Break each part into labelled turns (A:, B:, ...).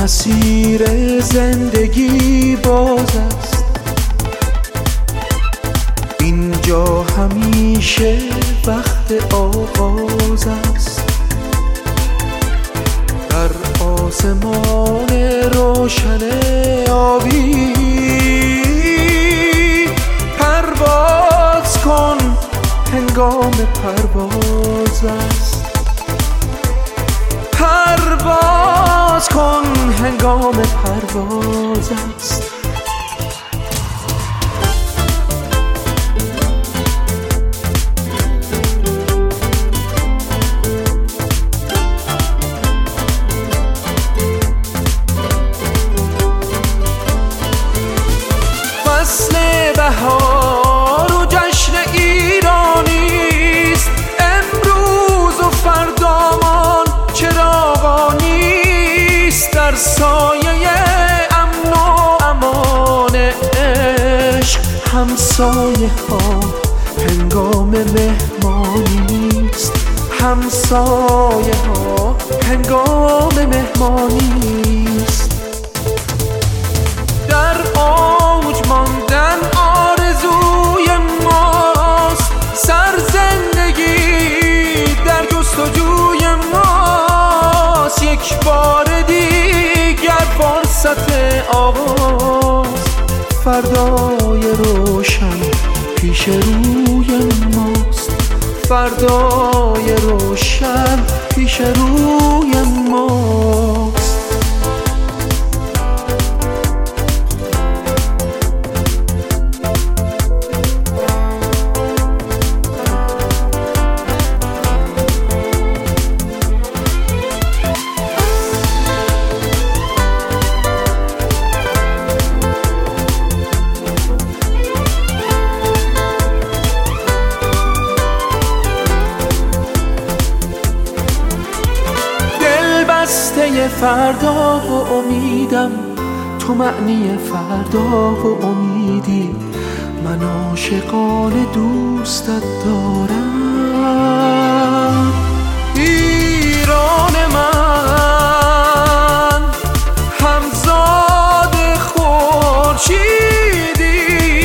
A: مسیر زندگی باز است، اینجا همیشه وقت آغاز است. در آسمان روشن آبی پرواز کن، هنگام پرواز است. پرواز کن، هنگام پرواز است. فصل بهار و جشن ایرانیست، امروز و فردامان چراغانیست. در سایه امن و امان عشق همسایه ها هنگام مهمانیست. همسایه ها هنگام مهمانیست. در اوج ماندن آرزوی ماست، سرزندگی در جستجوی ماست. یک بار دیگر فرصت آغاز، فردای روشن پیش روی ماست. فردای روشن پیش روی ماست. بسته فردا و امیدم، تو معنی فردا و امیدی. من عاشقانه دوستت دارم. ایران من همزاد خورشیدی،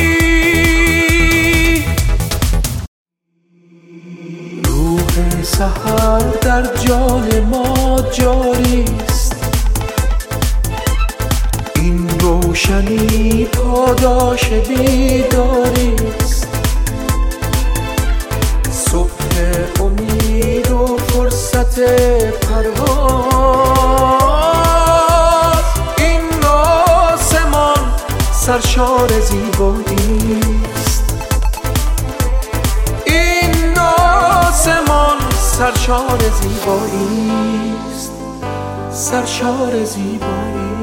A: روح سحر در جان ما جاریست. این روشنی پاداش بیداریست. صبح امید و فرصت پرواز. این آسمان سرشار زیباییست. این آسمان سرشار زیباییست. سرشار زیبایی.